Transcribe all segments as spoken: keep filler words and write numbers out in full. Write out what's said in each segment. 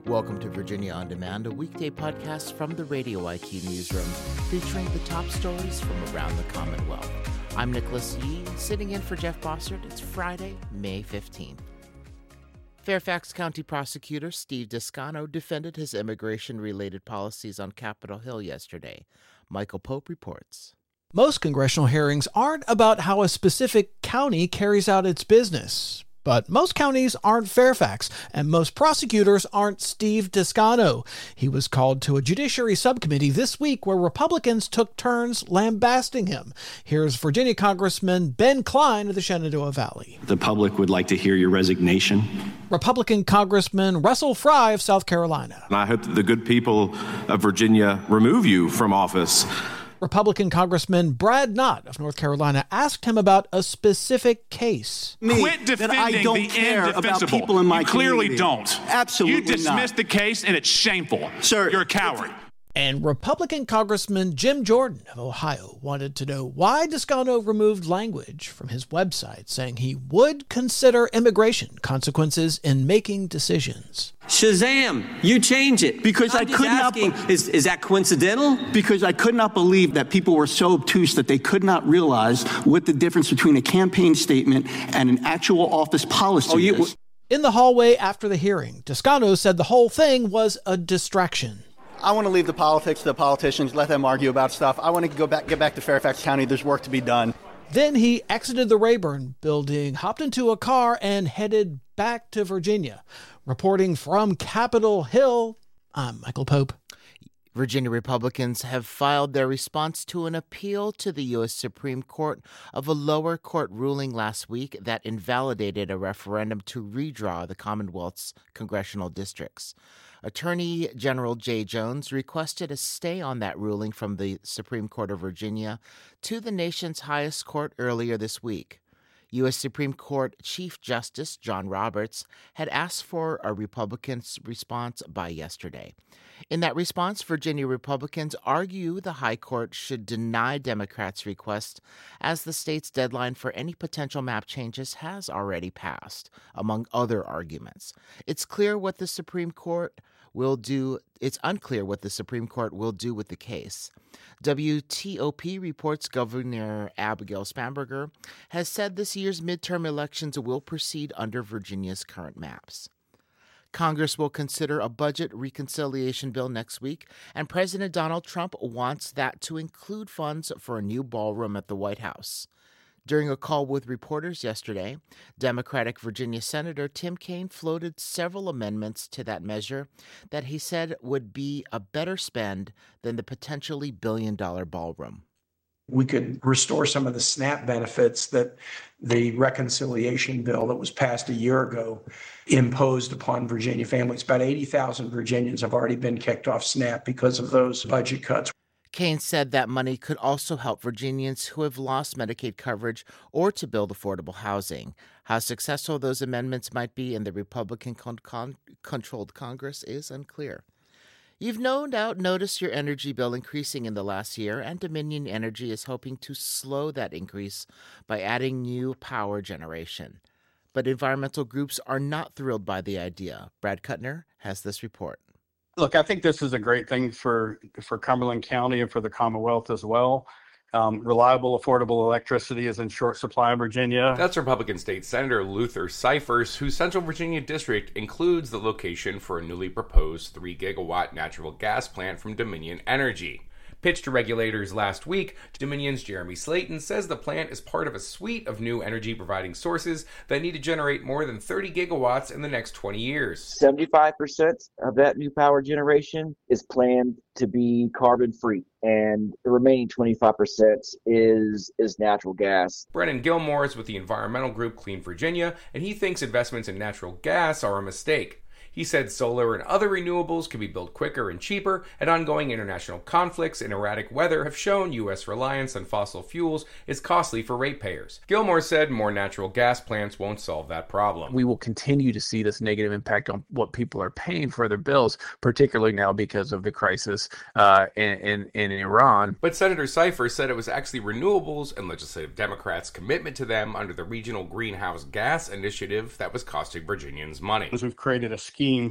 Welcome to Virginia On Demand, a weekday podcast from the Radio I Q newsroom featuring the top stories from around the Commonwealth. I'm Nicholas Yee, sitting in for Jeff Bossert. It's Friday, May fifteenth. Fairfax County Prosecutor Steve Descano defended his immigration-related policies on Capitol Hill yesterday. Michael Pope reports. Most congressional hearings aren't about how a specific county carries out its business. But most counties aren't Fairfax, and most prosecutors aren't Steve Descano. He was called to a judiciary subcommittee this week where Republicans took turns lambasting him. Here's Virginia Congressman Ben Cline of the Shenandoah Valley. The public would like to hear your resignation. Republican Congressman Russell Fry of South Carolina. And I hope that the good people of Virginia remove you from office. Republican Congressman Brad Knott of North Carolina asked him about a specific case. Me, Quit defending I don't the care indefensible. About people in my you clearly community. don't. Absolutely You dismissed not. the case, and it's shameful. Sir, you're a coward. And Republican Congressman Jim Jordan of Ohio wanted to know why Descano removed language from his website saying he would consider immigration consequences in making decisions. Shazam! You change it. Because I'm I just could not asking, be- is, is that coincidental? Because I could not believe that people were so obtuse that they could not realize what the difference between a campaign statement and an actual office policy Oh, you, is. In the hallway after the hearing, Descano said the whole thing was a distraction. I want to leave the politics to the politicians, let them argue about stuff. I want to go back, get back to Fairfax County. There's work to be done. Then he exited the Rayburn building, hopped into a car, and headed back to Virginia. Reporting from Capitol Hill, I'm Michael Pope. Virginia Republicans have filed their response to an appeal to the U S Supreme Court of a lower court ruling last week that invalidated a referendum to redraw the Commonwealth's congressional districts. Attorney General Jay Jones requested a stay on that ruling from the Supreme Court of Virginia to the nation's highest court earlier this week. U S Supreme Court Chief Justice John Roberts had asked for a Republican's response by yesterday. In that response, Virginia Republicans argue the High Court should deny Democrats' request as the state's deadline for any potential map changes has already passed, among other arguments. It's clear what the Supreme Court will do. It's unclear what the Supreme Court will do with the case. W T O P reports Governor Abigail Spanberger has said this year's midterm elections will proceed under Virginia's current maps. Congress will consider a budget reconciliation bill next week, and President Donald Trump wants that to include funds for a new ballroom at the White House. During a call with reporters yesterday, Democratic Virginia Senator Tim Kaine floated several amendments to that measure that he said would be a better spend than the potentially billion-dollar ballroom. We could restore some of the SNAP benefits that the reconciliation bill that was passed a year ago imposed upon Virginia families. About eighty thousand Virginians have already been kicked off SNAP because of those budget cuts. Kaine said that money could also help Virginians who have lost Medicaid coverage or to build affordable housing. How successful those amendments might be in the Republican-controlled Congress is unclear. You've no doubt noticed your energy bill increasing in the last year, and Dominion Energy is hoping to slow that increase by adding new power generation. But environmental groups are not thrilled by the idea. Brad Kuttner has this report. Look, I think this is a great thing for, for Cumberland County and for the Commonwealth as well. Um, reliable, affordable electricity is in short supply in Virginia. That's Republican State Senator Luther Cyphers, whose Central Virginia district includes the location for a newly proposed three gigawatt natural gas plant from Dominion Energy. Pitched to regulators last week, Dominion's Jeremy Slayton says the plant is part of a suite of new energy-providing sources that need to generate more than thirty gigawatts in the next twenty years. seventy-five percent of that new power generation is planned to be carbon-free, and the remaining twenty-five percent is is natural gas. Brennan Gilmore is with the environmental group Clean Virginia, and he thinks investments in natural gas are a mistake. He said solar and other renewables can be built quicker and cheaper, and ongoing international conflicts and erratic weather have shown U S reliance on fossil fuels is costly for ratepayers. Gilmore said more natural gas plants won't solve that problem. We will continue to see this negative impact on what people are paying for their bills, particularly now because of the crisis uh, in, in, in Iran. But Senator Cyphers said it was actually renewables and legislative Democrats' commitment to them under the Regional Greenhouse Gas Initiative that was costing Virginians money. We've created a scheme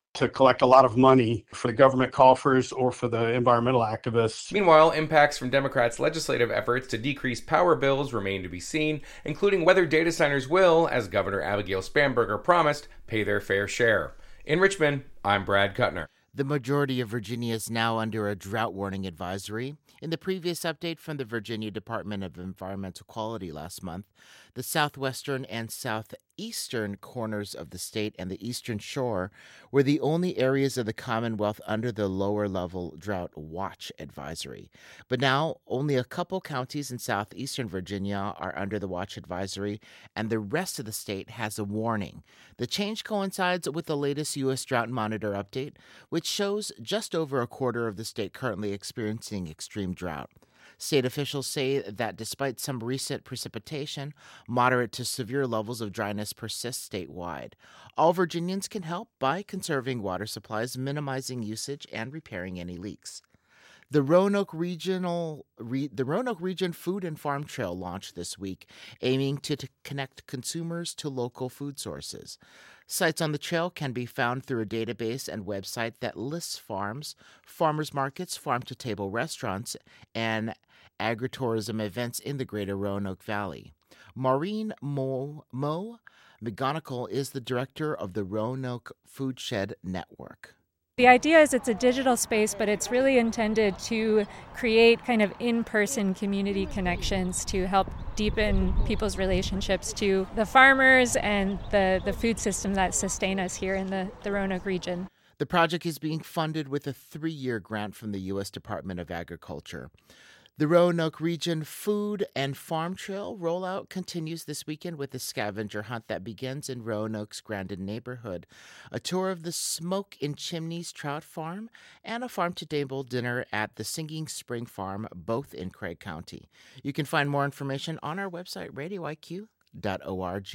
to collect a lot of money for the government coffers or for the environmental activists. Meanwhile, impacts from Democrats' legislative efforts to decrease power bills remain to be seen, including whether data centers will, as Governor Abigail Spanberger promised, pay their fair share. In Richmond, I'm Brad Kuttner. The majority of Virginia is now under a drought warning advisory. In the previous update from the Virginia Department of Environmental Quality last month, the southwestern and southeastern corners of the state and the eastern shore were the only areas of the Commonwealth under the lower-level drought watch advisory. But now, only a couple counties in southeastern Virginia are under the watch advisory, and the rest of the state has a warning. The change coincides with the latest U S Drought Monitor update, which shows just over a quarter of the state currently experiencing extreme drought. State officials say that despite some recent precipitation, moderate to severe levels of dryness persist statewide. All Virginians can help by conserving water supplies, minimizing usage, and repairing any leaks. The Roanoke Regional, Re, the Roanoke Region Food and Farm Trail launched this week, aiming to, to connect consumers to local food sources. Sites on the trail can be found through a database and website that lists farms, farmers markets, farm-to-table restaurants, and agritourism events in the greater Roanoke Valley. Maureen Mo, Mo McGonigal is the director of the Roanoke Food Shed Network. The idea is it's a digital space, but it's really intended to create kind of in-person community connections to help deepen people's relationships to the farmers and the, the food system that sustain us here in the, the Roanoke region. The project is being funded with a three-year grant from the U S Department of Agriculture. The Roanoke Region Food and Farm Trail rollout continues this weekend with a scavenger hunt that begins in Roanoke's Grandin neighborhood, a tour of the Smoke in Chimneys Trout Farm, and a farm-to-table dinner at the Singing Spring Farm, both in Craig County. You can find more information on our website, radio I Q dot org.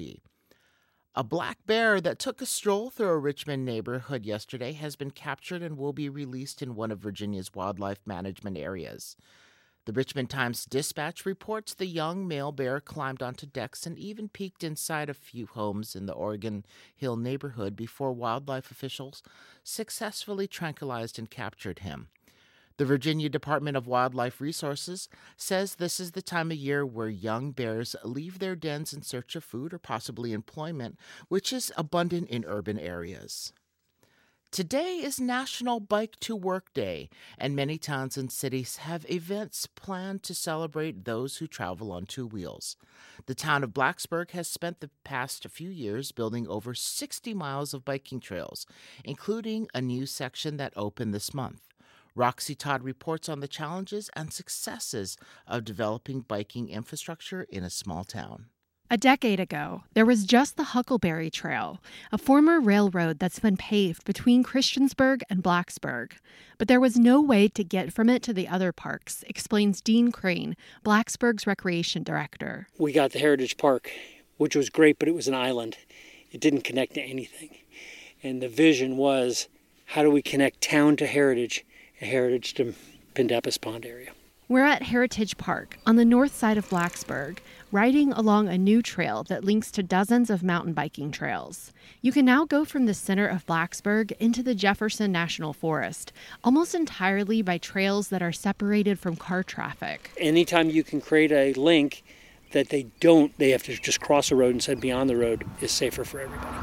A black bear that took a stroll through a Richmond neighborhood yesterday has been captured and will be released in one of Virginia's wildlife management areas. The Richmond Times-Dispatch reports the young male bear climbed onto decks and even peeked inside a few homes in the Oregon Hill neighborhood before wildlife officials successfully tranquilized and captured him. The Virginia Department of Wildlife Resources says this is the time of year where young bears leave their dens in search of food or possibly employment, which is abundant in urban areas. Today is National Bike to Work Day, and many towns and cities have events planned to celebrate those who travel on two wheels. The town of Blacksburg has spent the past few years building over sixty miles of biking trails, including a new section that opened this month. Roxy Todd reports on the challenges and successes of developing biking infrastructure in a small town. A decade ago, there was just the Huckleberry Trail, a former railroad that's been paved between Christiansburg and Blacksburg. But there was no way to get from it to the other parks, explains Dean Crane, Blacksburg's recreation director. We got the Heritage Park, which was great, but it was an island. It didn't connect to anything. And the vision was, how do we connect town to heritage, and heritage to Pendappus Pond area? We're at Heritage Park on the north side of Blacksburg, riding along a new trail that links to dozens of mountain biking trails. You can now go from the center of Blacksburg into the Jefferson National Forest, almost entirely by trails that are separated from car traffic. Anytime you can create a link that they don't, they have to just cross a road instead beyond the road, is safer for everybody.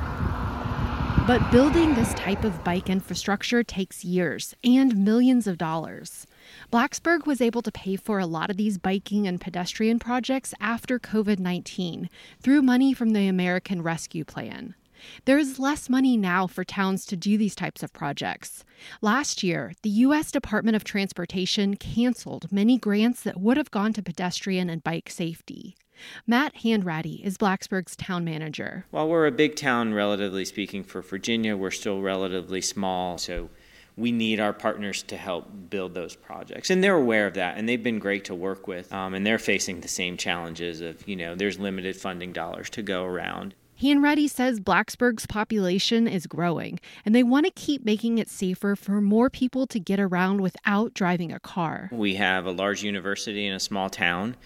But building this type of bike infrastructure takes years and millions of dollars. Blacksburg was able to pay for a lot of these biking and pedestrian projects after covid nineteen through money from the American Rescue Plan. There is less money now for towns to do these types of projects. Last year, the U S Department of Transportation canceled many grants that would have gone to pedestrian and bike safety. Matt Handratty is Blacksburg's town manager. While we're a big town, relatively speaking, for Virginia, we're still relatively small, so we need our partners to help build those projects. And they're aware of that, and they've been great to work with. Um, and they're facing the same challenges of, you know, there's limited funding dollars to go around. Handratty says Blacksburg's population is growing, and they want to keep making it safer for more people to get around without driving a car. We have a large university in a small town,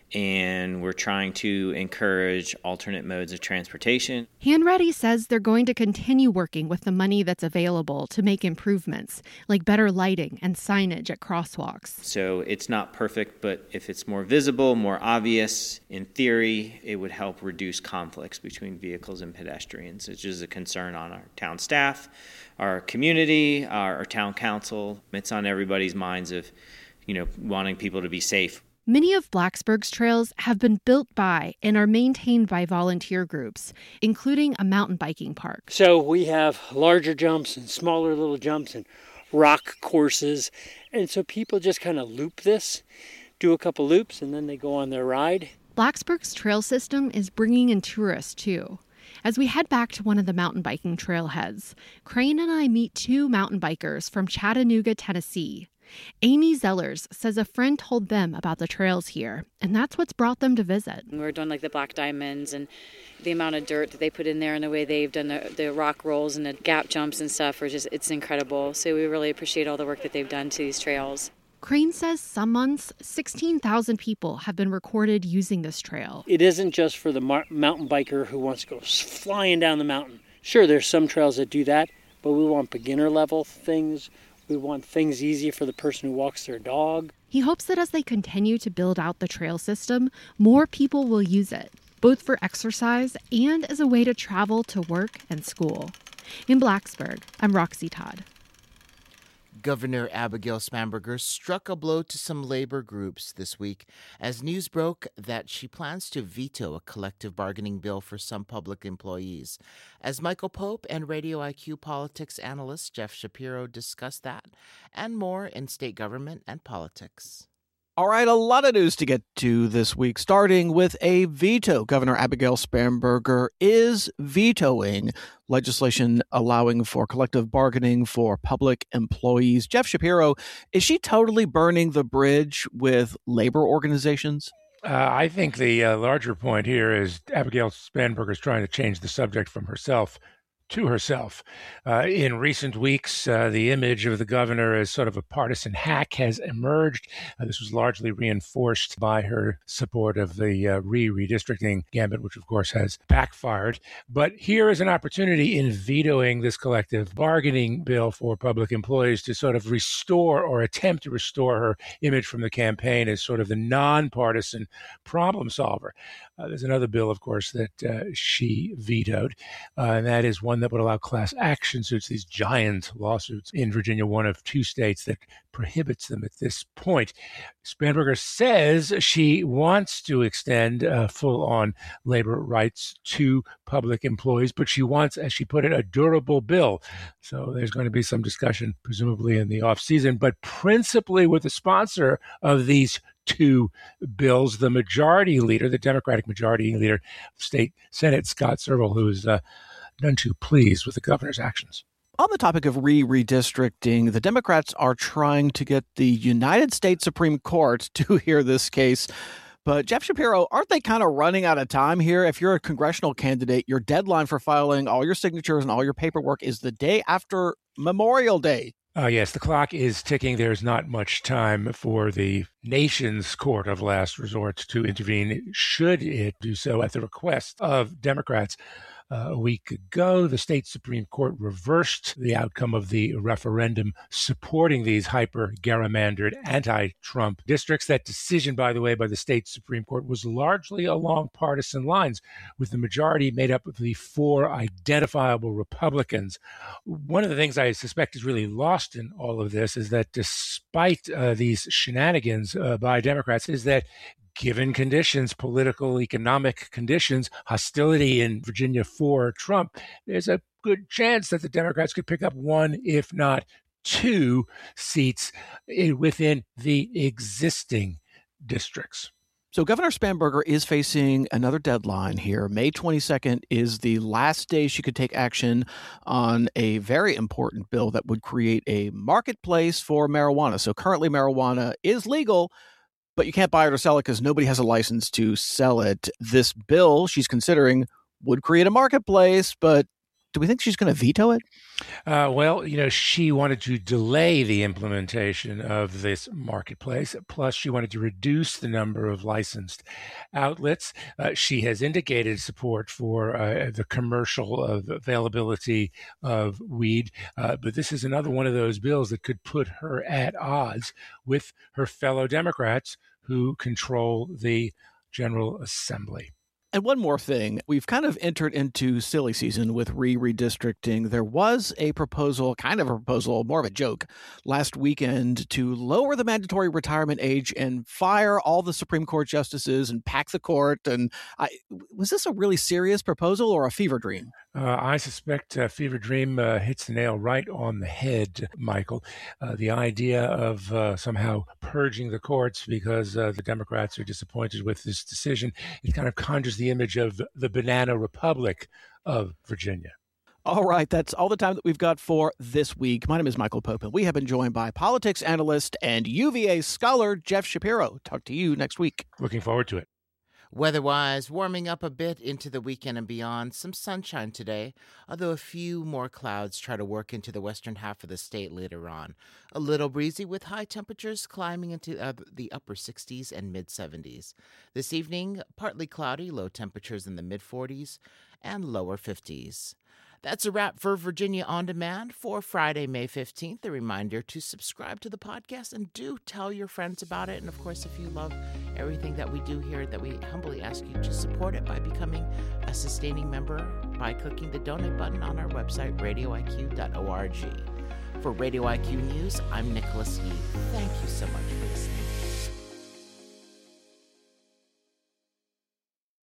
and we're trying to encourage alternate modes of transportation. Hanratty says they're going to continue working with the money that's available to make improvements, like better lighting and signage at crosswalks. So it's not perfect, but if it's more visible, more obvious, in theory, it would help reduce conflicts between vehicles and pedestrians, which is a concern on our town staff, our community, our, our town council. It's on everybody's minds of, you know, wanting people to be safe. Many of Blacksburg's trails have been built by and are maintained by volunteer groups, including a mountain biking park. So we have larger jumps and smaller little jumps and rock courses. And so people just kind of loop this, do a couple loops, and then they go on their ride. Blacksburg's trail system is bringing in tourists, too. As we head back to one of the mountain biking trailheads, Crane and I meet two mountain bikers from Chattanooga, Tennessee. Amy Zellers says a friend told them about the trails here, and that's what's brought them to visit. We're doing like the black diamonds and the amount of dirt that they put in there and the way they've done the, the rock rolls and the gap jumps and stuff are just, it's incredible. So we really appreciate all the work that they've done to these trails. Crane says some months, sixteen thousand people have been recorded using this trail. It isn't just for the mar- mountain biker who wants to go flying down the mountain. Sure, there's some trails that do that, but we want beginner level things. We want things easy for the person who walks their dog. He hopes that as they continue to build out the trail system, more people will use it, both for exercise and as a way to travel to work and school. In Blacksburg, I'm Roxy Todd. Governor Abigail Spanberger struck a blow to some labor groups this week as news broke that she plans to veto a collective bargaining bill for some public employees. As Michael Pope and Radio I Q politics analyst Jeff Shapiro discuss that and more in state government and politics. All right, a lot of news to get to this week, starting with a veto. Governor Abigail Spanberger is vetoing legislation allowing for collective bargaining for public employees. Jeff Shapiro, is she totally burning the bridge with labor organizations? Uh, I think the uh, larger point here is Abigail Spanberger is trying to change the subject from herself to herself. Uh, in recent weeks, uh, the image of the governor as sort of a partisan hack has emerged. Uh, this was largely reinforced by her support of the uh, re-redistricting gambit, which of course has backfired. But here is an opportunity in vetoing this collective bargaining bill for public employees to sort of restore or attempt to restore her image from the campaign as sort of the nonpartisan problem solver. Uh, there's another bill, of course, that uh, she vetoed, uh, and that is one that would allow class action suits, these giant lawsuits in Virginia, one of two states that prohibits them at this point. Spanberger says she wants to extend uh, full-on labor rights to public employees, but she wants, as she put it, a durable bill. So there's going to be some discussion, presumably in the off-season, but principally with the sponsor of these two bills, the majority leader, the Democratic majority leader of the state Senate, Scott Serval, who is uh, none too pleased with the governor's actions. On the topic of re-redistricting, the Democrats are trying to get the United States Supreme Court to hear this case. But Jeff Shapiro, aren't they kind of running out of time here? If you're a congressional candidate, your deadline for filing all your signatures and all your paperwork is the day after Memorial Day. Uh, yes, the clock is ticking. There's not much time for the nation's court of last resort to intervene, should it do so at the request of Democrats. Uh, a week ago, the state Supreme Court reversed the outcome of the referendum supporting these hyper-gerrymandered anti-Trump districts. That decision, by the way, by the state Supreme Court was largely along partisan lines, with the majority made up of the four identifiable Republicans. One of the things I suspect is really lost in all of this is that despite uh, these shenanigans uh, by Democrats, is that given conditions, political, economic conditions, hostility in Virginia for Trump, there's a good chance that the Democrats could pick up one, if not two, seats within the existing districts. So Governor Spanberger is facing another deadline here. May twenty-second is the last day she could take action on a very important bill that would create a marketplace for marijuana. So currently marijuana is legal, but you can't buy it or sell it because nobody has a license to sell it. This bill she's considering would create a marketplace, but Do we think she's going to veto it? Uh, well, you know, she wanted to delay the implementation of this marketplace. Plus, she wanted to reduce the number of licensed outlets. Uh, she has indicated support for uh, the commercial uh, availability of weed. Uh, but this is another one of those bills that could put her at odds with her fellow Democrats who control the General Assembly. And one more thing, we've kind of entered into silly season with re-redistricting. There was a proposal, kind of a proposal, more of a joke, last weekend to lower the mandatory retirement age and fire all the Supreme Court justices and pack the court. And I, was this a really serious proposal or a fever dream? Uh, I suspect uh, Fever Dream uh, hits the nail right on the head, Michael. Uh, the idea of uh, somehow purging the courts because uh, the Democrats are disappointed with this decision, it kind of conjures the image of the banana republic of Virginia. All right, that's all the time that we've got for this week. My name is Michael Pope, and we have been joined by politics analyst and U V A scholar Jeff Shapiro. Talk to you next week. Looking forward to it. Weather-wise, warming up a bit into the weekend and beyond. Some sunshine today, although a few more clouds try to work into the western half of the state later on. A little breezy with high temperatures climbing into uh, the upper sixties and mid-seventies. This evening, partly cloudy, low temperatures in the mid-forties and lower fifties. That's a wrap for Virginia On Demand for Friday, May fifteenth. A reminder to subscribe to the podcast and do tell your friends about it. And, of course, if you love everything that we do here, that we humbly ask you to support it by becoming a sustaining member by clicking the donate button on our website, radio I Q dot org. For Radio I Q News, I'm Nicholas Heath. Thank you so much for listening.